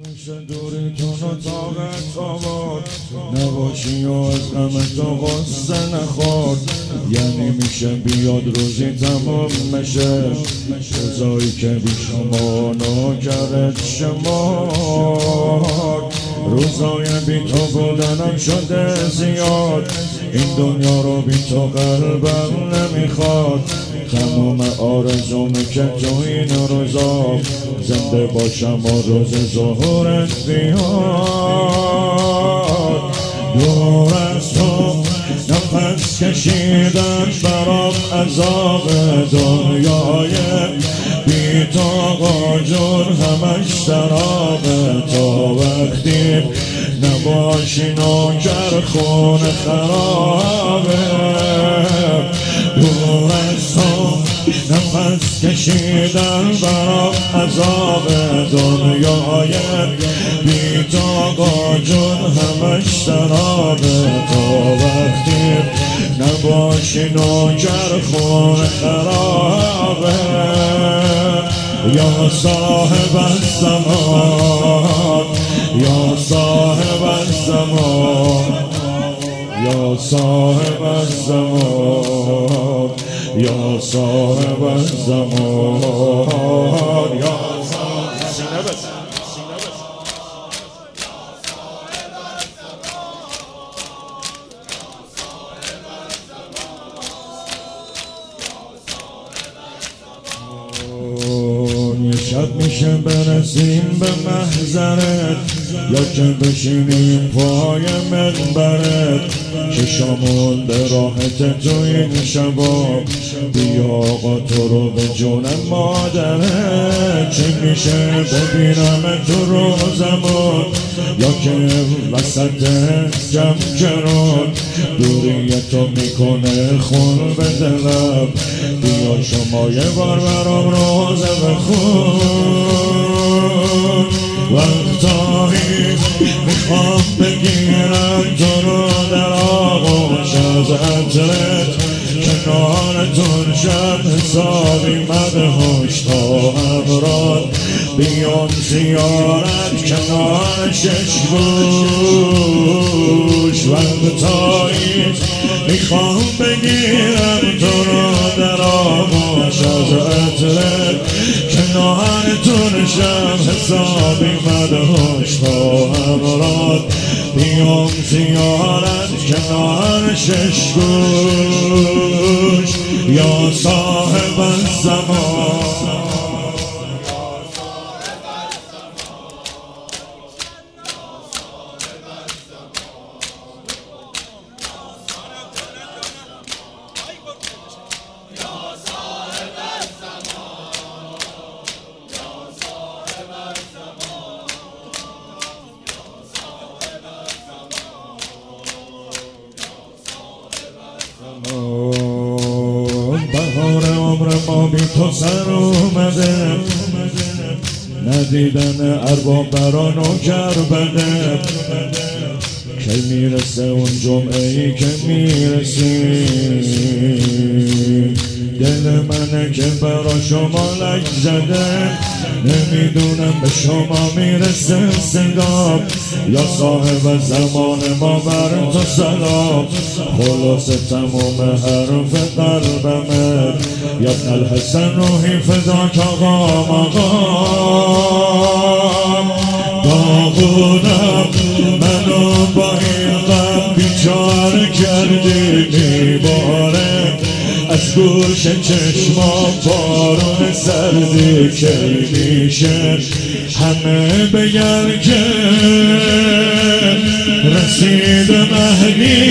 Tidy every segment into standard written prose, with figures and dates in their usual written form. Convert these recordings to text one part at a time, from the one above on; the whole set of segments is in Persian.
میشه دوریتون و طاقت آورد، نباشی و از غم تو غصه نخورد. یعنی میشه بیاد روزی تمام میشه، روزایی که بی شما نوکرت شمار. روزای بی تو بودنم شده زیاد، این دنیا رو بی تو قلبم نمیخواد. تمام آرزومه که تو این روزا زنده باشم و روز ظهورت بیاد. دور از تو نفس کشیدن برام عذاب دنیای بی تو آقا جون همش سراب. تا وقتی نباشی نوکر خونه خرابه. دور از تو نفس کشیدن برام عذاب دنیای بی تو آقا جون همش سرابه. تا وقتی نباشی نوکر خونه خرابه. یا صاحب الزمان، یا صاحب الزمان، یا صاحب الزمان، یا صاحب الزمان، یا شب میشه برسیم به محضرت، یا که بشینیم پای منبرت. چشامون به راحت تو این شبا، بیا آقا تو رو به جونم مادرت. چه میشه ببینم تو روزمون، یا که وسط جمع کرون دوری تو میکنه خون به دلم. بیا شما یه بار برام روزه بخون. وقتایی میخوام بگیرم تو رو در آغوش از عطرت، کنارتون شب حسابی مدهوش تا امراد. بیام زیارت کنار شش گوش. وقتایی میخوام بگیرم تو رو در آغوش از عطرت، کنارتون شب حسابی مدهوش تا امراد. بیام زیارت کنار شش گوش. یا صاحب الزمان، بهار عمر ما بی تو سر اومده، ندیدن ارباب برا نوکر بده. کی میرسه اون جمعه ای که میرسی، دل منه که برا شما لک زده. نمیدونم به شما میرسه صدام، یا صاحب زمان ما بر تو سلام. خلاص تموم حرف قلبمه، یا الحسن روحی فداک آقا مقام. داغونم منو با این غم بیچاره کردی میباره. از گوش چشمام بارون سردی کی میشه همه بگن که رسید مهدی،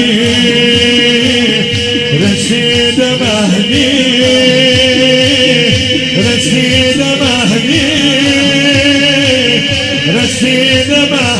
رسید مهدی، رسید مهدی، رسید مهدی.